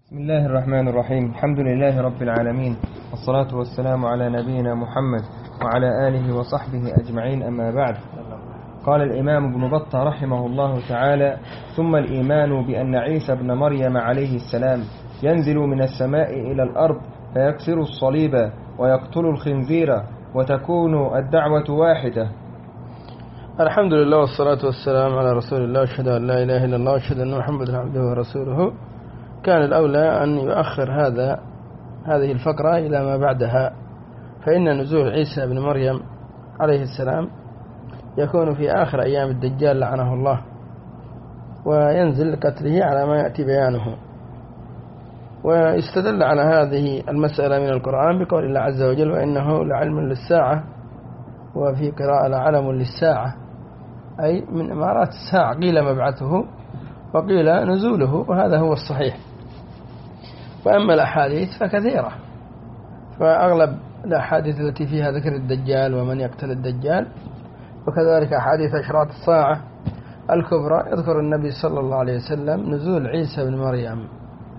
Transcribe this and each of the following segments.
بسم الله الرحمن الرحيم. الحمد لله رب العالمين، والصلاة والسلام على نبينا محمد وعلى آله وصحبه أجمعين، أما بعد. قال الإمام ابن بطة رحمه الله تعالى: ثم الإيمان بأن عيسى ابن مريم عليه السلام ينزل من السماء إلى الأرض فيكسر الصليب ويقتل الخنزير وتكون الدعوة واحدة. الحمد لله والصلاة والسلام على رسول الله، أشهد أن لا إله إلا الله وأشهد أن محمدا عبده ورسوله. كان الأولى أن يؤخر هذه الفقرة إلى ما بعدها، فإن نزول عيسى بن مريم عليه السلام يكون في آخر أيام الدجال لعنه الله، وينزل لقتله على ما يأتي بيانه. ويستدل على هذه المسألة من القرآن بقول الله عز وجل: وإنه لعلم للساعة، وفي قراءة لعلم للساعة، أي من إمارات الساعة، قيل مبعثه وقيل نزوله، وهذا هو الصحيح. وأما الأحاديث فكثيرة، فأغلب الأحاديث التي فيها ذكر الدجال ومن يقتل الدجال، وكذلك أحاديث أشراط الساعة الكبرى يذكر النبي صلى الله عليه وسلم نزول عيسى بن مريم.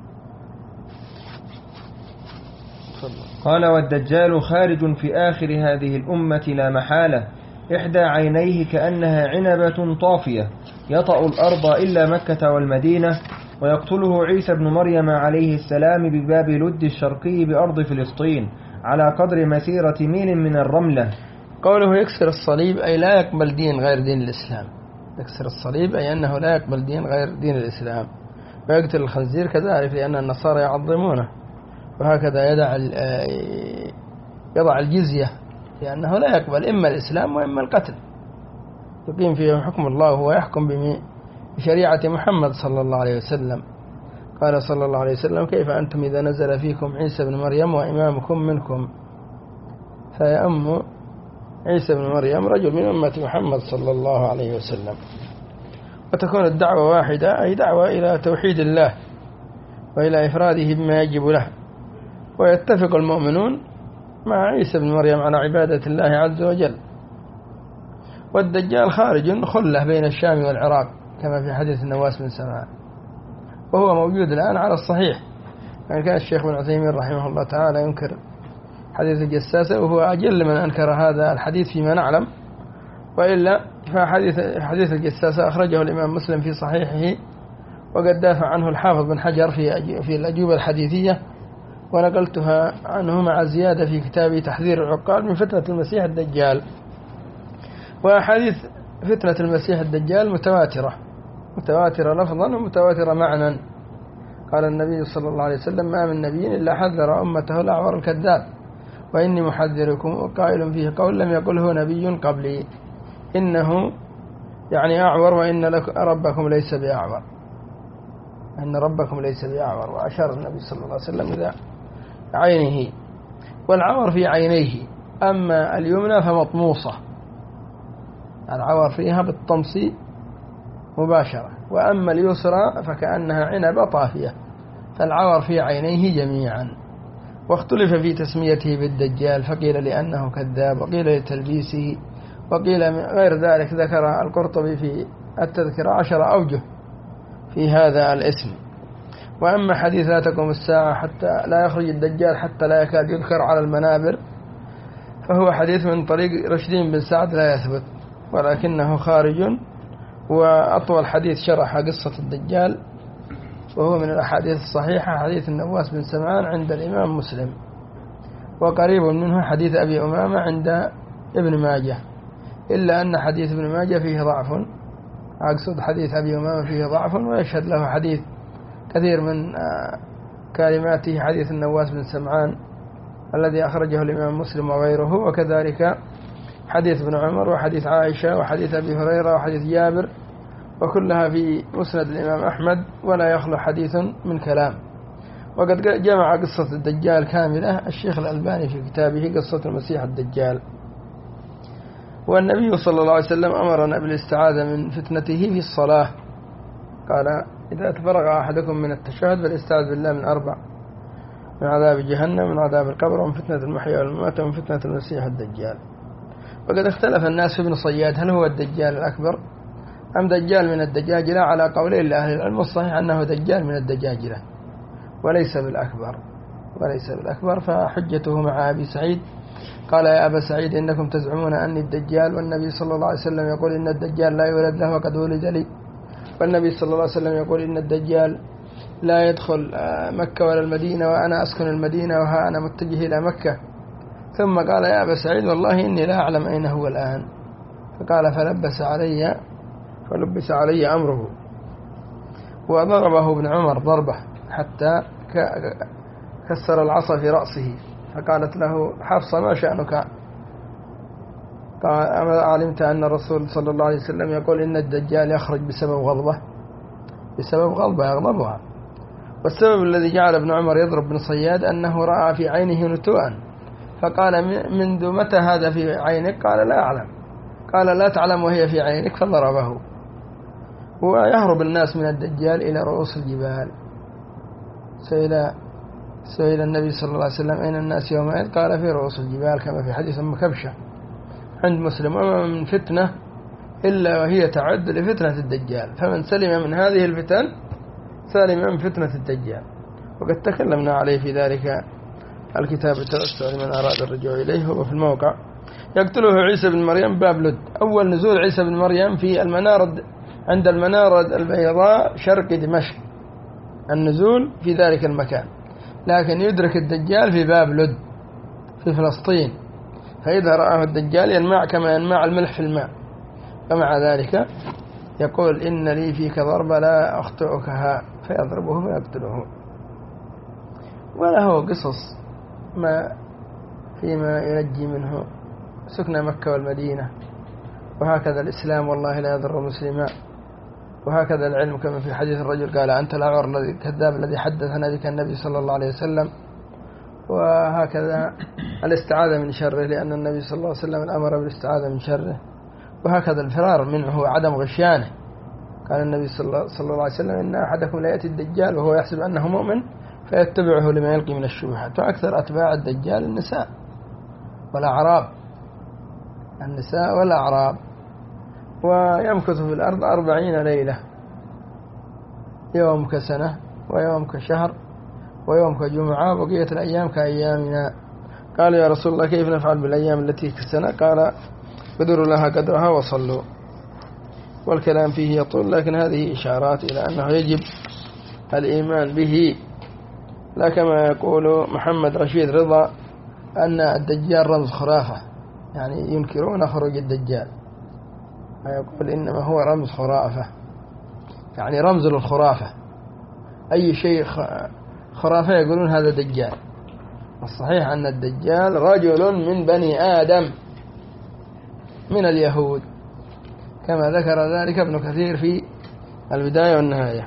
قال: والدجال خارج في آخر هذه الأمة لا محالة، إحدى عينيه كأنها عنبة طافية يطأ الأرض إلا مكة والمدينة، ويقتله عيسى بن مريم عليه السلام بباب لد الشرقي بأرض فلسطين على قدر مسيرة ميل من الرملة. قوله يكسر الصليب أي لا يقبل دين غير دين الإسلام. يكسر الصليب أي أنه لا يقبل دين غير دين الإسلام. ويقتل الخنزير كذلك لأن النصارى يعظمونه، وهكذا يضع الجزية لأنه لا يقبل إما الإسلام وإما القتل، يقيم فيه حكم الله وهو يحكم بشريعة محمد صلى الله عليه وسلم. قال صلى الله عليه وسلم: كيف أنتم إذا نزل فيكم عيسى بن مريم وإمامكم منكم؟ فيأم عيسى بن مريم رجل من أمة محمد صلى الله عليه وسلم. وتكون الدعوة واحدة، أي دعوة إلى توحيد الله وإلى إفراده بما يجب له، ويتفق المؤمنون مع عيسى بن مريم على عبادة الله عز وجل. والدجال خارج خلة بين الشام والعراق كما في حديث النواس بن سمعان، وهو موجود الآن على الصحيح. يعني كان الشيخ بن عثيمين رحمه الله تعالى ينكر حديث الجساسة، وهو أجل من أنكر هذا الحديث فيما نعلم، وإلا فحديث الجساسة أخرجه الإمام مسلم في صحيحه، وقد دافع عنه الحافظ بن حجر في الأجوبة الحديثية، ونقلتها عنه مع زيادة في كتابي تحذير العقال من فتنة المسيح الدجال. وأحاديث فتنة المسيح الدجال متواترة لفظا ومتواترة معنى. قال النبي صلى الله عليه وسلم: ما من نبي إلا حذر أمته الأعور الكذاب، وإني محذركم وقائل فيه قول لم يقله نبي قبلي، إنه يعني أعور، وإن ربكم ليس بأعور، إن ربكم ليس بأعور. وأشار النبي صلى الله عليه وسلم إلى عينه، والعور في عينيه، أما اليمنى فمطموسة، العور فيها بالطمس مباشرة، وأما اليسرى فكأنها عنبة طافية، فالعور في عينيه جميعا. واختلف في تسميته بالدجال، فقيل لأنه كذاب، وقيل لتلبيسه، وقيل غير ذلك. ذكر القرطبي في التذكرة 10 أوجه في هذا الاسم. وأما حديث لا تقوم الساعة حتى لا يخرج الدجال حتى لا يكاد يذكر على المنابر، فهو حديث من طريق رشدين بن سعد لا يثبت، ولكنه خارج. وأطول حديث شرح قصة الدجال وهو من الأحاديث الصحيحة حديث النواس بن سمعان عند الإمام مسلم، وقريب منه حديث أبي أمامة عند ابن ماجه، إلا أن حديث ابن ماجه فيه ضعف، أقصد حديث أبي أمامة فيه ضعف، ويشهد له حديث كثير من كلماته حديث النواس بن سمعان الذي أخرجه الإمام مسلم وغيره، وكذلك حديث ابن عمر وحديث عائشة وحديث أبي هريرة وحديث جابر، وكلها في مسند الإمام أحمد، ولا يخلو حديث من كلام. وقد جمع قصة الدجال كاملة الشيخ الألباني في كتابه قصة المسيح الدجال. والنبي صلى الله عليه وسلم أمرنا بالاستعاذة من فتنته في الصلاة، قال: إذا تفرغ أحدكم من التشهد فليستعذ بالله من 4: من عذاب جهنم، من عذاب القبر، ومن فتنة المحيا والممات، ومن فتنة المسيح الدجال. وقد اختلف الناس في ابن صياد هل هو الدجال الأكبر أم دجال من الدجاجلة، على قولين لأهل العلم، والصحيح أنه دجال من الدجاجلة، وليس بالأكبر. فحجته مع أبي سعيد قال: يا أبا سعيد، إنكم تزعمون أني الدجال، والنبي صلى الله عليه وسلم يقول إن الدجال لا يولد له وقد ولد لي، والنبي صلى الله عليه وسلم يقول إن الدجال لا يدخل مكة ولا المدينة، وأنا أسكن المدينة وها أنا متجه إلى مكة. ثم قال: يا أبا سعيد، والله إني لا أعلم أين هو الآن. فقال: فلبس علي أمره. وضربه ابن عمر ضربة حتى كسر العصا في رأسه. فقالت له حفصة: ما شأنك؟ قال: أما علمت أن الرسول صلى الله عليه وسلم يقول إن الدجال يخرج بسبب غضبة يغضبها. والسبب الذي جعل ابن عمر يضرب بن صياد أنه رأى في عينه نتوءا. فقال: منذ متى هذا في عينك؟ قال: لا أعلم. قال: لا تعلم وهي في عينك. فضربه. ويهرب الناس من الدجال إلى رؤوس الجبال. سئل النبي صلى الله عليه وسلم: أين الناس يومئذ؟ قال: في رؤوس الجبال، كما في حديث أم كبشة عند مسلم: وما من فتنة إلا وهي تعد لفتنة الدجال، فمن سلم من هذه الفتن سلم من فتنة الدجال. وقد تكلمنا عليه في ذلك الكتاب التوسع لمن أراد الرجوع إليه. هو في الموقع: يقتله عيسى بن مريم باب لد. أول نزول عيسى بن مريم في عند المنارة البيضاء شرق دمشق، النزول في ذلك المكان. لكن يدرك الدجال في باب لد في فلسطين، فإذا رآه الدجال ينمع كما ينمع الملح في الماء. فمع ذلك يقول: إن لي فيك ضربة لا أخطئكها، فيضربه فيقتله. وله قصص فيما ينجي منه سكن مكة والمدينة، وهكذا الإسلام والله لا يضر مسلما، وهكذا العلم كما في حديث الرجل قال: أنت الأعور الكذاب الذي حدثنا بك النبي صلى الله عليه وسلم. وهكذا الاستعاذة من شره، لأن النبي صلى الله عليه وسلم أمر بالاستعاذة من شره. وهكذا الفرار منه وعدم غشيانه. قال النبي صلى الله عليه وسلم: إن أحدكم لا يأتي الدجال وهو يحسب أنه مؤمن فيتبعه لما يلقي من الشبهات. وأكثر أتباع الدجال النساء والأعراب. ويمكث في الأرض 40 ليلة، يوم كسنة ويوم كشهر ويوم كجمعة، بقية الأيام كأيامنا. قال: يا رسول الله، كيف نفعل بالأيام التي كسنة؟ قال: قدروا لها قدرها وصلوا. والكلام فيه يطول، لكن هذه إشارات إلى أنه يجب الإيمان به. لا كما يقول محمد رشيد رضا أن الدجال رمز خرافة، يعني ينكرون خروج الدجال، ويقول إنما هو رمز خرافة، يعني رمز للخرافة. أي شيء خرافة يقولون هذا دجال. الصحيح أن الدجال رجل من بني آدم من اليهود، كما ذكر ذلك ابن كثير في البداية والنهاية.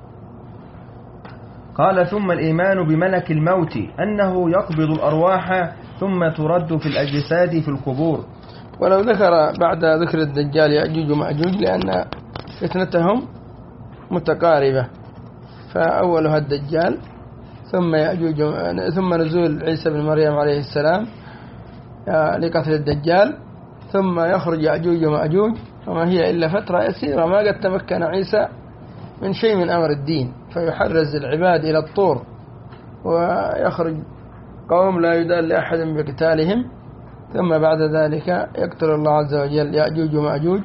قال: ثم الإيمان بملك الموت أنه يقبض الأرواح ثم ترد في الأجساد في القبور. ولو ذكر بعد ذكر الدجال يأجوج ومأجوج، لأن فتنتهم متقاربة، فأولها الدجال، ثم يأجوج، ثم نزول عيسى بن مريم عليه السلام لقتل الدجال، ثم يخرج يأجوج ومأجوج، وما هي إلا فترة يسيرة ما قد تمكن عيسى من شيء من أمر الدين، فيحرز العباد إلى الطور، ويخرج قوم لا يدال لأحد بقتالهم. ثم بعد ذلك يقتل الله عز وجل يأجوج ومأجوج،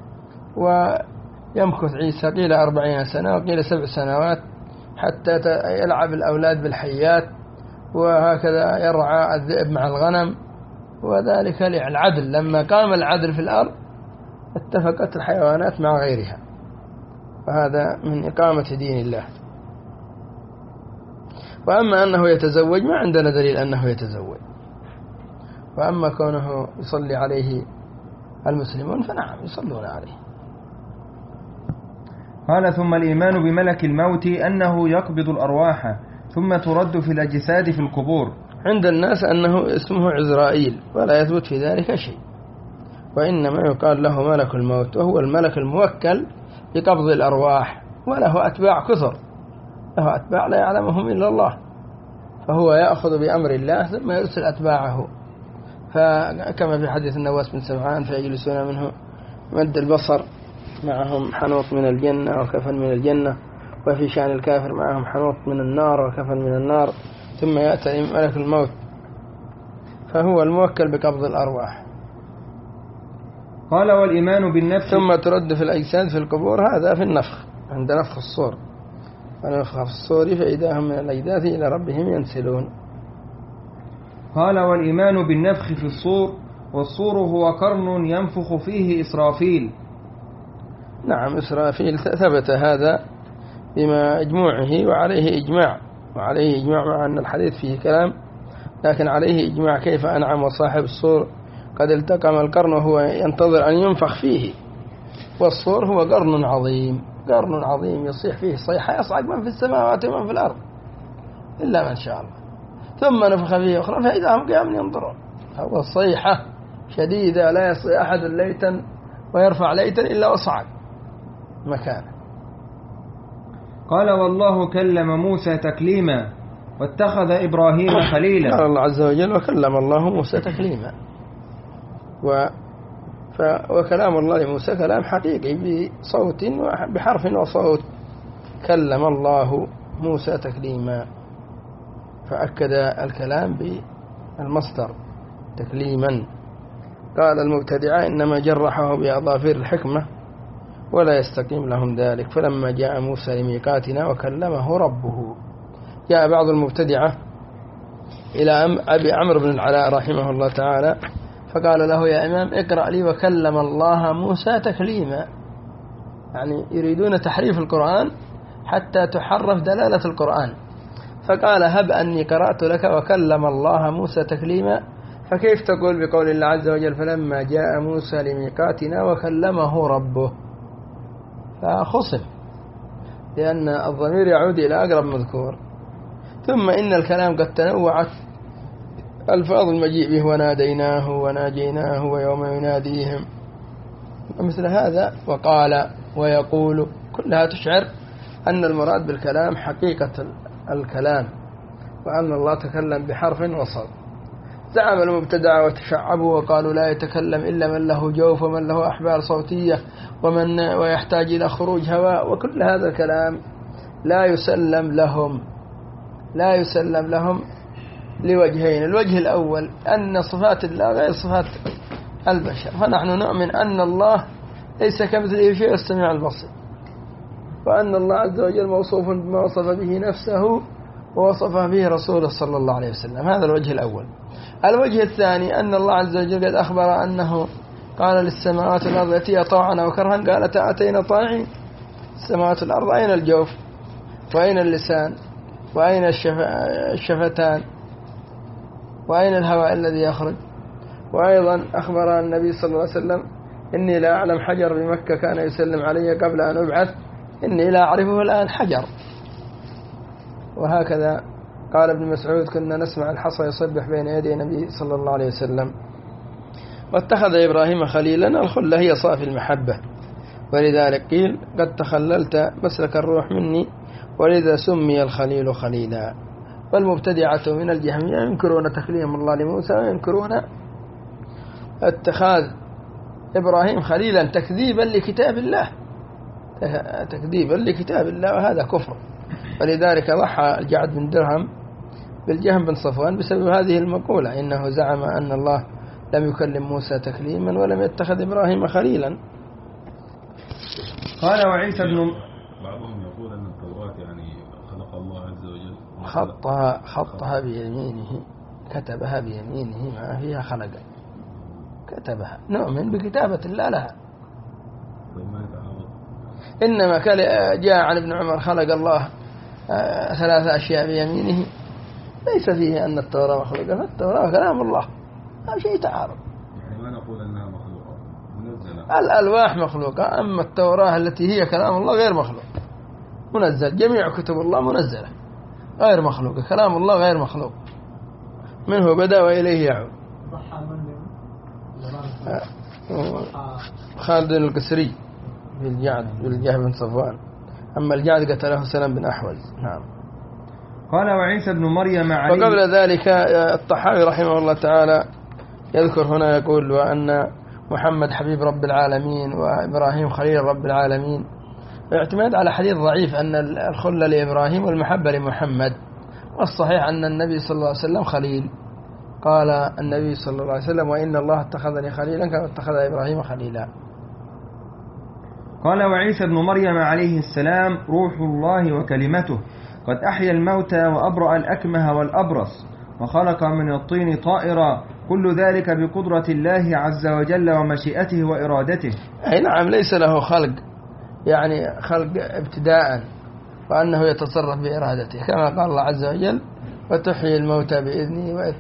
ويمكث عيسى قيل 40 سنة وقيل 7 سنوات، حتى يلعب الأولاد بالحيات، وهكذا يرعى الذئب مع الغنم. وذلك للعدل، لما قام العدل في الأرض اتفقت الحيوانات مع غيرها، وهذا من إقامة دين الله. وأما أنه يتزوج ما عندنا دليل أنه يتزوج، وأما كونه يصلي عليه المسلمون فنعم يصلون عليه. قال: ثم الإيمان بملك الموت أنه يقبض الأرواح ثم ترد في الأجساد في القبور. عند الناس أنه اسمه عزرائيل، ولا يثبت في ذلك شيء، وإنما يقال له ملك الموت، وهو الملك الموكل بقبض الأرواح، وله أتباع كثر، له أتباع لا يعلمهم إلا الله، فهو يأخذ بأمر الله ثم يرسل أتباعه. فكما في حديث النواس بن سمعان: فيجلسون منه مد البصر، معهم حنوط من الجنة وكفن من الجنة، وفي شأن الكافر معهم حنوط من النار وكفن من النار، ثم يأتي ملك الموت فهو الموكل بقبض الأرواح. قال والإيمان بالنفس ثم ترد في الأجساد في القبور، هذا في النفخ عند نفخ الصور، ونفخ في الصور فإذا هم من الأجداث إلى ربهم ينسلون. قال والإيمان بالنفخ في الصور، والصور هو قرن ينفخ فيه إسرافيل. نعم إسرافيل ثبت هذا بما أجموعه، وعليه إجماع مع أن الحديث فيه كلام، لكن عليه إجماع كيف أنعم وصاحب الصور قد التقم القرن وهو ينتظر أن ينفخ فيه، والصور هو قرن عظيم يصيح فيه صيحة يصعق من في السماوات ومن في الأرض إلا من شاء الله، ثم نفخ فيه أخرى فإذا هم قيام ينظرون. هو صيحة شديدة لا يستطيع أحد ليتا ويرفع ليتا إلا وصعق مكانه. قال والله كلم موسى تكليما واتخذ إبراهيم خليلا. قال الله عز وجل وكلم الله موسى تكليما، وكلام الله لموسى كلام حقيقي بصوت بحرف وصوت، كلم الله موسى تكليما، فأكد الكلام بالمصدر تكليما. قال المبتدعة إنما جرحه بأظافر الحكمة ولا يستقيم لهم ذلك، فلما جاء موسى لميقاتنا وكلمه ربه. جاء بعض المبتدعة إلى أبي عمرو بن العلاء رحمه الله تعالى فقال له يا إمام اقرأ لي وكلم الله موسى تكليما، يعني يريدون تحريف القرآن حتى تحرف دلالة القرآن، فقال هب أني قرأت لك وكلم الله موسى تكليما، فكيف تقول بقول الله عز وجل فلما جاء موسى لميقاتنا وكلمه ربه؟ فخصم، لأن الضمير يعود إلى أقرب مذكور. ثم إن الكلام قد تنوعت ألفاظ المجيء به، وناديناه وناجيناه ويوم يناديهم مثل هذا، وقال ويقول، كلها تشعر أن المراد بالكلام حقيقة الكلام، وأن الله تكلم بحرف وصوت. زعم المبتدع وتشعبوا وقالوا لا يتكلم إلا من له جوف ومن له أحبال صوتية ويحتاج إلى خروج هواء، وكل هذا الكلام لا يسلم لهم لوجهين. الوجه الأول أن صفات الله غير صفات البشر، فنحن نؤمن أن الله ليس كمثله شيء السميع البصير، وأن الله عز وجل موصوف بما وصف به نفسه ووصفه به رسوله صلى الله عليه وسلم. هذا الوجه الأول. الوجه الثاني أن الله عز وجل قد أخبر أنه قال للسماوات والأرض ائتيا طوعا أو كرها، قالتا أتينا طاعين. السماوات والأرض أين الجوف وأين اللسان وأين الشفتان وأين الهواء الذي يخرج؟ وأيضا أخبر النبي صلى الله عليه وسلم إني لا أعلم حجر بمكة كان يسلم علي قبل أن أبعث، إني لا أعرفه الآن حجر. وهكذا قال ابن مسعود كنا نسمع الحصى يصبح بين يدي النبي صلى الله عليه وسلم. واتخذ إبراهيم خليلا، الخلة هي صافي المحبة، ولذلك قيل قد تخللت مسلك الروح مني، ولذا سمي الخليل خليلا. والمبتدعة من الجهمية ينكرون تكليم الله لموسى، وينكرون اتخاذ إبراهيم خليلا تكذيبا لكتاب الله، وهذا كفر. ولذلك ضحى الجعد بن درهم بالجهم بن صفوان بسبب هذه المقولة، إنه زعم أن الله لم يكلم موسى تكليما ولم يتخذ إبراهيم خليلا. قال وعيسى بن بعضهم يقول أن التوراة يعني خلق الله عز وجل خطها بيمينه، كتبها بيمينه ما فيها خلق، كتبها. نؤمن بكتابة الله لها، إنما جاء عن ابن عمر خلق الله 3 أشياء بيمينه، ليس فيه أن التوراة مخلوقة، فالتوراة كلام الله، هذا شيء تعارض. يعني ما نقول أنها مخلوقة منزلة، الألواح مخلوقة، أما التوراة التي هي كلام الله غير مخلوق منزل. جميع كتب الله منزلة غير مخلوقة، كلام الله غير مخلوق، منه بدأ وإليه يعود. خالد القسري بالجهم بن صفوان، أما الجعد قتله سلم بن أحوز. نعم. قال وعيسى بن مريم عليه. وقبل ذلك الطحاوي رحمه الله تعالى يذكر هنا يقول وأن محمد حبيب رب العالمين وإبراهيم خليل رب العالمين، اعتماد على حديث ضعيف أن الخلة لإبراهيم والمحبة لمحمد، والصحيح أن النبي صلى الله عليه وسلم خليل. قال النبي صلى الله عليه وسلم: وإن الله اتخذني خليلا كما اتخذ إبراهيم خليلا. قال: وعيسى ابن مريم عليه السلام روح الله وكلمته، قد أحيا الموتى وأبرأ الأكمه والأبرص وخلق من الطين طائرا، كل ذلك بقدرة الله عز وجل ومشيئته وإرادته. أي نعم، ليس له خلق، يعني خلق ابتداء، وأنه يتصرف بإرادته، كما قال الله عز وجل: وتحيي الموتى بإذني، وإذ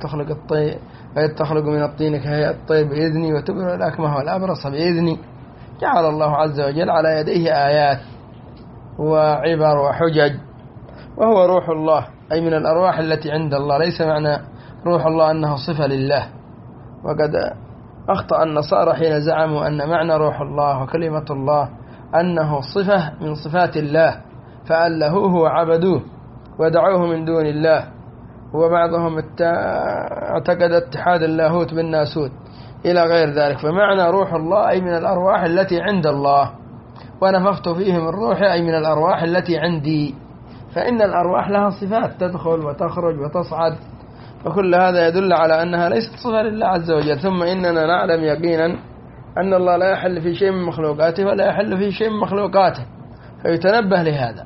تخلق من الطين كهيئة الطير بإذني، وتبرئ الأكمه والأبرص بإذني. جعل الله عز وجل على يديه آيات وعبر وحجج، وهو روح الله أي من الأرواح التي عند الله. ليس معنى روح الله أنه صفة لله، وقد أخطأ النصارى حين زعموا أن معنى روح الله وكلمة الله أنه صفة من صفات الله، فألهوه وعبدوه ودعوه من دون الله، وبعضهم اعتقد اتحاد اللاهوت بالناسوت إلى غير ذلك. فمعنى روح الله أي من الأرواح التي عند الله، ونفخت فيه من روحي أي من الأرواح التي عندي. فإن الأرواح لها صفات تدخل وتخرج وتصعد، وكل هذا يدل على أنها ليست صفة لله عز وجل. ثم إننا نعلم يقينا أن الله لا يحل في شيء من مخلوقاته ولا يحل في شيء من مخلوقاته، فيتنبه لهذا.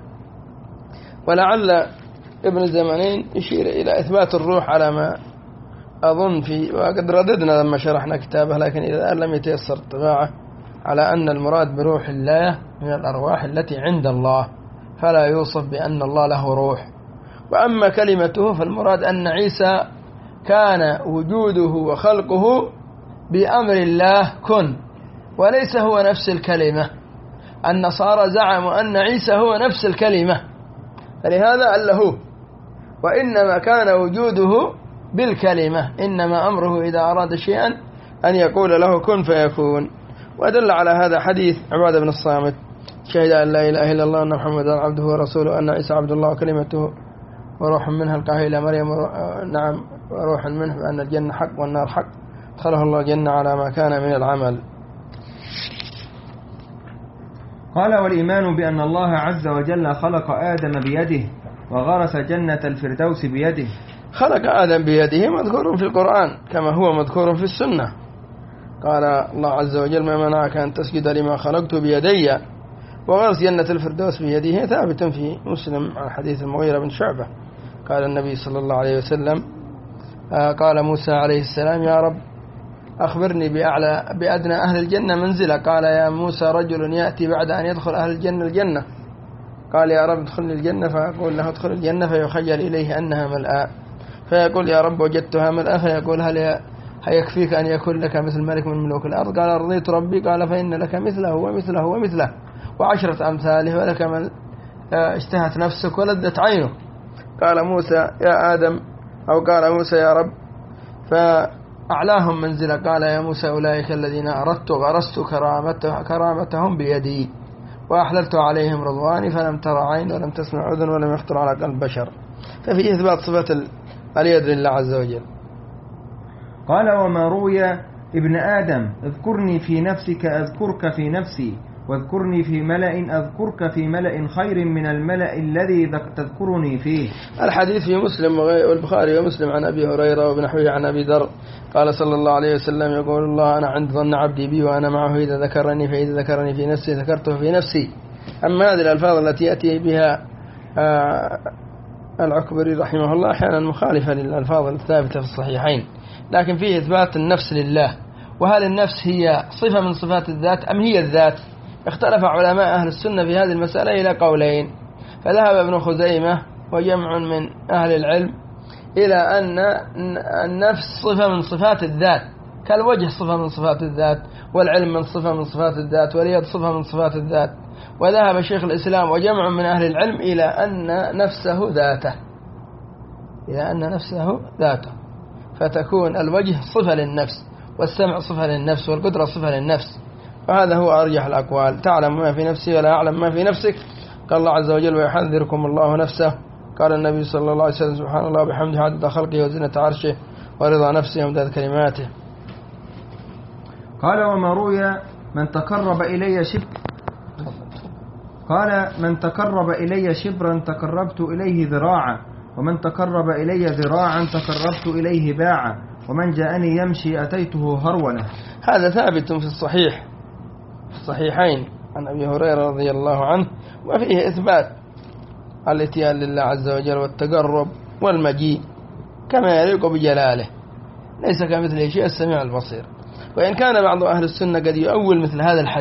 ولعل ابن الزمانين يشير إلى إثبات الروح على ما أظن وقد رددنا لما شرحنا كتابه، لكن إذا لم يتيسر الطباعة، على أن المراد بروح الله من الأرواح التي عند الله، فلا يوصف بأن الله له روح. وأما كلمته فالمراد أن عيسى كان وجوده وخلقه بأمر الله كن، وليس هو نفس الكلمة. النصارى زعموا أن عيسى هو نفس الكلمة، فلهذا ألهوه، وإنما كان وجوده بالكلمة، إنما أمره إذا أراد شيئا أن يقول له كن فيكون. ودل على هذا حديث عبادة بن الصامت: شهد أن لا إله إلا الله أن محمدا عبده ورسوله أن عيسى عبد الله وكلمته وروح منه ألقاه إلى مريم، نعم وروح منه، بأن الجنة حق والنار حق، دخله الله الجنة على ما كان من العمل. قال: والإيمان بأن الله عز وجل خلق آدم بيده وغرس جنة الفردوس بيده. خلق آدم بيده مذكور في القرآن كما هو مذكور في السنة. قال الله عز وجل: ما منعك أن تسجد لما خلقت بيدي، وغرس جنة الفردوس بيده ثابت في مسلم عن حديث المغيرة بن شعبة. قال النبي صلى الله عليه وسلم: قال موسى عليه السلام: يا رب أخبرني بأدنى أهل الجنة منزلة. قال: يا موسى رجل يأتي بعد أن يدخل أهل الجنة قال: يا رب ادخلني الجنة، فأقول له ادخل الجنة، فيخيل إليه أنها ملآ، فيقول: يا رب وجدتها ملآ، فيقول: هل يكفيك أن يكون لك مثل ملك من ملوك الأرض؟ قال: رضيت ربي. قال: فإن لك مثله ومثله ومثله وعشرة أمثاله، ولك من اشتهت نفسك ولدت عينه. قال موسى: يا آدم، أو قال موسى: يا رب، فأعلاهم منزلة. قال: يا موسى أولئك الذين أردت غرست كرامتهم بيدي، وأحللت عليهم رضواني، فلم ترى عين ولم تسمع أذن ولم يخطر على قلب بشر. ففي إثبات صفة اليد لله عز وجل. قال: وما روي ابن آدم اذكرني في نفسك أذكرك في نفسي، واذكرني في ملأ أذكرك في ملأ خير من الملأ الذي تذكرني فيه. الحديث في مسلم والبخاري ومسلم عن أبي هريرة وبنحوه عن أبي ذر قال صلى الله عليه وسلم: يقول الله: أنا عند ظن عبدي بي وأنا معه إذا ذكرني، فإذا ذكرني في نفسي ذكرته في نفسي. أما هذه الألفاظ التي يأتي بها العكبري رحمه الله أحيانا مخالفة للألفاظ الثابتة في الصحيحين، لكن فيه إثبات النفس لله. وهل النفس هي صفة من صفات الذات أم هي الذات؟ اختلف علماء أهل السنة في هذه المسألة إلى قولين. فذهب ابن خزيمة وجمع من أهل العلم إلى أن النفس صفة من صفات الذات، كالوجه صفة من صفات الذات، والعلم من صفة من صفات الذات، واليد صفة من صفات الذات. وذهب شيخ الإسلام وجمع من أهل العلم إلى أن نفسه ذاته، فتكون الوجه صفة للنفس، والسمع صفة للنفس، والقدرة صفة للنفس. وهذا هو أرجح الأقوال. تعلم ما في نفسي ولا أعلم ما في نفسك. قال الله عز وجل: ويحذركم الله نفسه. قال النبي صلى الله عليه وسلم: سبحان الله بحمده عدد خلقه وزنة عرشه ورضا نفسه ومداد كلماته. قال: وما روي من تقرب إلي قال من تقرب إلي شبرا تقربت إليه ذراعا، ومن تقرب إلي ذراعا تقربت إليه باعا، ومن جاءني يمشي أتيته هرولة. هذا ثابت في الصحيحين عن أبي هريرة رضي الله عنه، وفيه إثبات الاتيان لله عز وجل والتقرب والمجيء كما يليق بجلاله، ليس كمثله شيء السميع البصير. وإن كان بعض أهل السنة قد يؤول مثل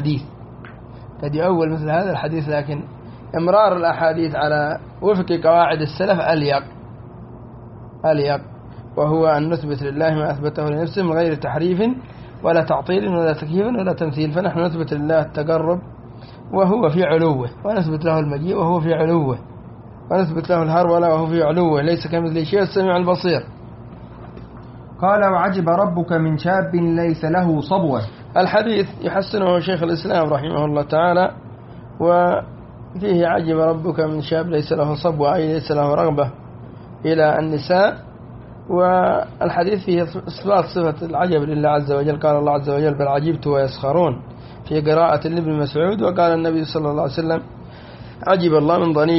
هذا الحديث، لكن إمرار الأحاديث على وفق قواعد السلف أليق، وهو أن نثبت لله ما أثبته لنفسه من غير تحريف ولا تعطيل ولا تكييف ولا تمثيل. فنحن نثبت لله التقرب وهو في علوه، ونثبت له المجيء وهو في علوه، ونثبت له الهرولة وهو في علوه، ليس كمثله شيء السميع البصير. قال وعجب ربك من شاب ليس له صبوة. الحديث يحسنه شيخ الإسلام رحمه الله تعالى، وفيه عجب ربك من شاب ليس له صبوة، أي ليس له رغبة إلى النساء. والحديث فيه إثبات صفة العجب لله عز وجل. قال الله عز وجل بل عجبت ويسخرون في قراءة لابن مسعود. وقال النبي صلى الله عليه وسلم عجب الله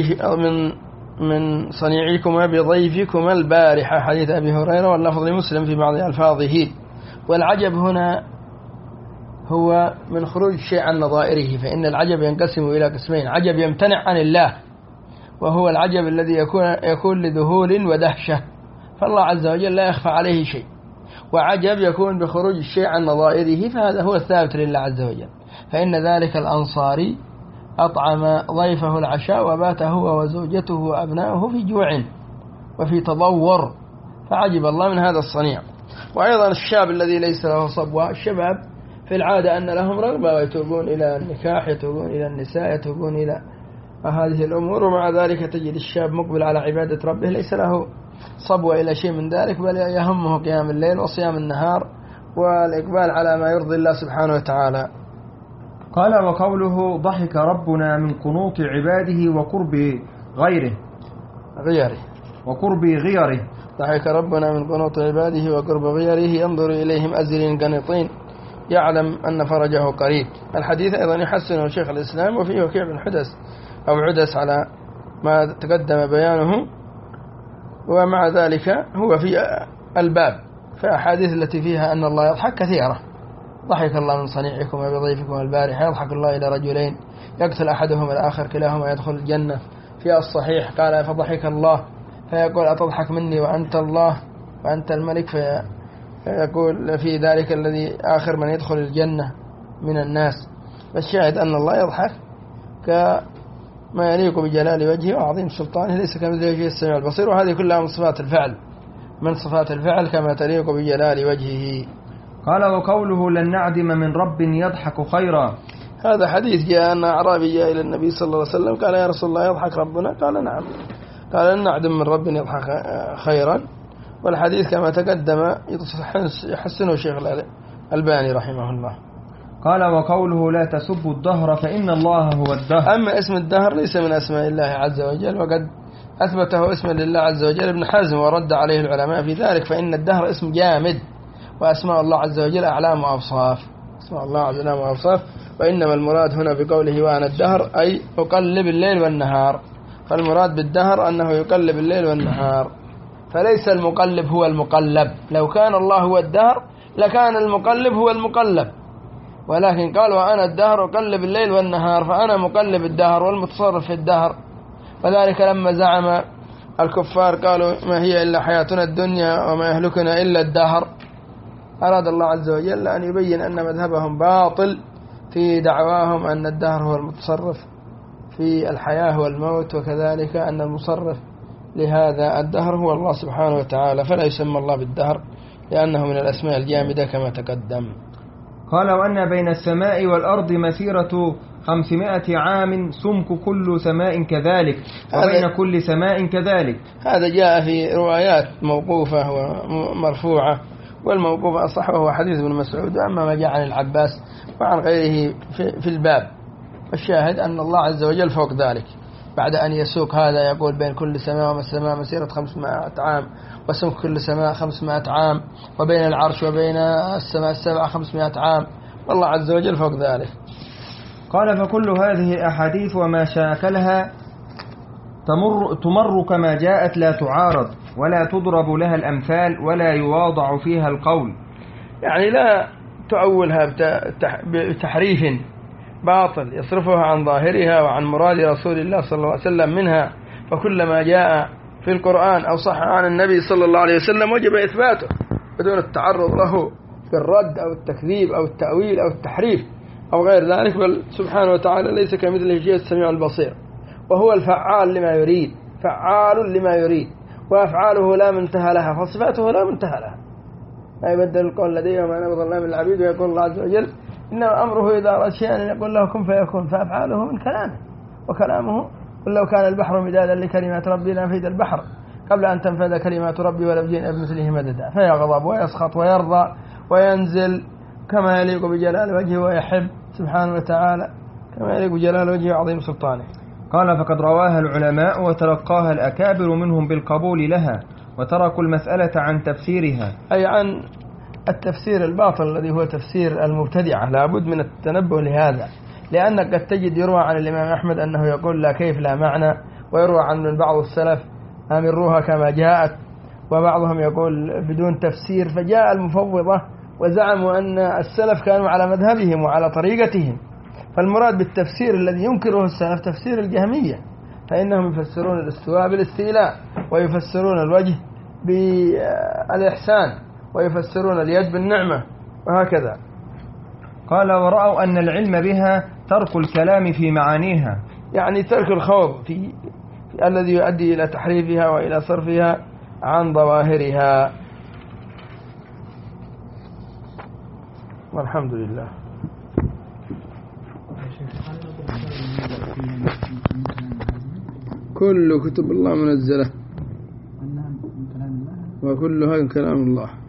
من صنيعكما بضيفكما البارحة، حديث أبي هريرة، واللفظ لمسلم في بعض ألفاظه. والعجب هنا هو من خروج الشيء عن نظائره، فإن العجب ينقسم إلى قسمين: عجب يمتنع عن الله، وهو العجب الذي يكون لذهول ودهشة، فالله عز وجل لا يخفى عليه شيء. وعجب يكون بخروج الشيء عن نظائره، فهذا هو الثابت لله عز وجل. فإن ذلك الأنصاري أطعم ضيفه العشاء وبات هو وزوجته وأبناؤه في جوع وفي تضور، فعجب الله من هذا الصنيع. وأيضا الشاب الذي ليس له صبوة، الشباب في العادة أن لهم رغبة ويتوبون إلى النكاح، يتوبون إلى النساء، يتوبون إلى هذه الأمور، ومع ذلك تجد الشاب مقبل على عبادة ربه ليس له صبوة إلى شيء من ذلك، بل يهمه قيام الليل وصيام النهار والإقبال على ما يرضي الله سبحانه وتعالى. قال وقوله ضحك ربنا من قنوط عباده وقرب غيره. ضحك ربنا من قنوط عباده وقرب غيره، ينظر إليهم أزلين قنطين، يعلم أن فرجه قريب. الحديث أيضا يحسنه شيخ الإسلام، وفيه وكيع بن حدث أو عدس على ما تقدم بيانه. ومع ذلك هو في الباب، فأحاديث التي فيها أن الله يضحك كثيرة. ضحك الله من صنيعكم وبضيفكم البارحة، يضحك الله إلى رجلين يقتل أحدهما الآخر كلاهما يدخل الجنة. في الصحيح قال فضحك الله فيقول أتضحك مني وأنت الله وأنت الملك، فيقول في ذلك الذي آخر من يدخل الجنة من الناس. فالشاهد أن الله يضحك كما يليق بجلال وجهه وعظيم سلطانه، ليس كمثله شيء السميع البصير. وهذه كلها من صفات الفعل كما تليق بجلال وجهه. قال وقوله لن نعدم من رب يضحك خيرا. هذا حديث جاء أن أعرابي جاء إلى النبي صلى الله عليه وسلم قال يا رسول الله يضحك ربنا؟ قال نعم. قال لن نعدم من رب يضحك خيرا. والحديث كما تقدم يحسنه شيخ الألباني رحمه الله. قال وقوله لا تسبوا الدهر فإن الله هو الدهر. أما اسم الدهر ليس من أسماء الله عز وجل، وقد أثبته اسما لله عز وجل ابن حزم ورد عليه العلماء في ذلك، فإن الدهر اسم جامد، وأسماء الله عز وجل أعلام وأوصاف. اسماء الله أعلام وأوصاف، وإنما المراد هنا بقوله وأنا الدهر أي أقلب الليل والنهار، فالمراد بالدهر أنه يقلب الليل والنهار، فليس المقلب هو المقلب. لو كان الله هو الدهر لكان المقلب هو المقلب، ولكن قال وأنا الدهر أقلب الليل والنهار، فأنا مقلب الدهر والمتصرف في الدهر. فذلك لما زعم الكفار قالوا ما هي إلا حياتنا الدنيا وما يهلكنا إلا الدهر، أراد الله عز وجل أن يبين أن مذهبهم باطل في دعواهم أن الدهر هو المتصرف في الحياة والموت، وكذلك أن المصرف لهذا الدهر هو الله سبحانه وتعالى، فلا يسمى الله بالدهر لأنه من الأسماء الجامدة كما تقدم. قال وأن بين السماء والأرض مسيرة 500 عام سمك كل سماء كذلك وبين كل سماء كذلك. هذا جاء في روايات موقوفة ومرفوعة، والموقوف أصح وهو حديث ابن مسعود، وأما ما جاء عن العباس وعن غيره في الباب. والشاهد أن الله عز وجل فوق ذلك، بعد أن يسوق هذا يقول بين كل سماء وسماء مسيرة 500 عام، وسمك كل سماء 500 عام، وبين العرش وبين السماء السبعة 500 عام، والله عز وجل فوق ذلك. قال فكل هذه الأحاديث وما شاكلها تمر كما جاءت لا تعارض ولا تضرب لها الأمثال ولا يواضع فيها القول. يعني لا تؤولها بتحريف باطل يصرفها عن ظاهرها وعن مراد رسول الله صلى الله عليه وسلم منها، فكلما جاء في القرآن أو صح عن النبي صلى الله عليه وسلم وجب إثباته بدون التعرض له بالرد أو التكذيب أو التأويل أو التحريف أو غير ذلك، بل سبحانه وتعالى ليس كمثله شيء السميع البصير، وهو الفعال لما يريد، فعال لما يريد، وأفعاله لا منتهى لها، فصفاته لا منتهى لها، لا يبدل القول لديه وما نبض الله من العبيد، ويقول الله عز وجل إنما أمره إذا أراد شيئا أن يقول له كن فيكون، فأفعاله من كلامه، وكلامه قل لو كان البحر مدادا لكلمات ربي لنفد البحر قبل أن تنفذ كلمات ربي ولو جئنا بمثله مددا، فيغضب ويسخط ويرضى وينزل كما يليق بجلال وجهه، ويحب سبحانه وتعالى كما يليق بجلال وجهه وعظيم سلطانه. قال فقد رواها العلماء وتلقاها الأكابر منهم بالقبول لها وتركوا المسألة عن تفسيرها، أي عن التفسير الباطل الذي هو تفسير المبتدعة. لابد من التنبه لهذا، لأنك قد تجد يروى عن الإمام أحمد أنه يقول لا كيف لا معنى، ويروى عن بعض السلف أمروها كما جاءت، وبعضهم يقول بدون تفسير، فجاء المفوضة وزعموا أن السلف كانوا على مذهبهم وعلى طريقتهم، فالمراد بالتفسير الذي ينكره السلف تفسير الجهمية، فإنهم يفسرون الاستواء بالاستيلاء، ويفسرون الوجه بالإحسان، ويفسرون اليد بالنعمة، وهكذا. قال ورأوا أن العلم بها ترك الكلام في معانيها، يعني ترك الخوض في الذي يؤدي إلى تحريفها وإلى صرفها عن ظواهرها. والحمد لله. كل كتب الله منزلة وكلها من كلام الله.